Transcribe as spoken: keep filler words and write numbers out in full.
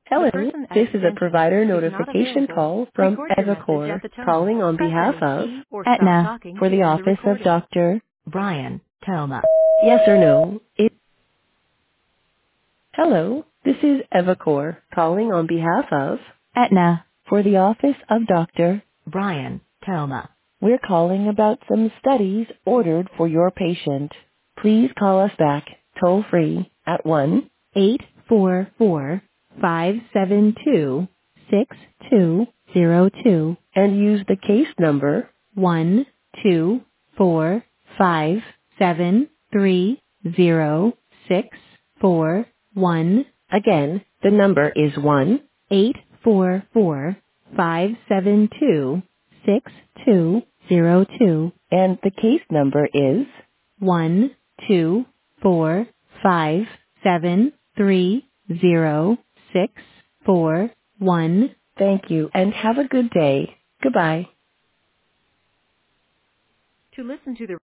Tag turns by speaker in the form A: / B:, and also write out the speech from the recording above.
A: Hello,
B: person at
A: this is a
B: extension
A: provider
B: is not
A: notification
B: available.
A: call from
B: Record your message
A: Evacor,
B: at the tone.
A: calling on
B: Press
A: behalf
B: any
A: of
B: key or stop
A: Aetna
B: talking
A: for
B: to
A: the
B: end the
A: office of
B: recording.
A: Doctor
B: Brian Telma.
A: Yes or no? It- Hello, this is Evacor, calling on behalf of Aetna for the office of Doctor
B: Brian Telma.
A: We're calling about some studies ordered for your patient. Please call us back toll free at one eight four four five seven two six two zero two and use the case number one two four five seven three zero six four one. Again, the number is one eight four four five seven two six two zero two and the case number is one two four five seven three zero six four one. Thank you and have a good day. Goodbye.
B: To listen to the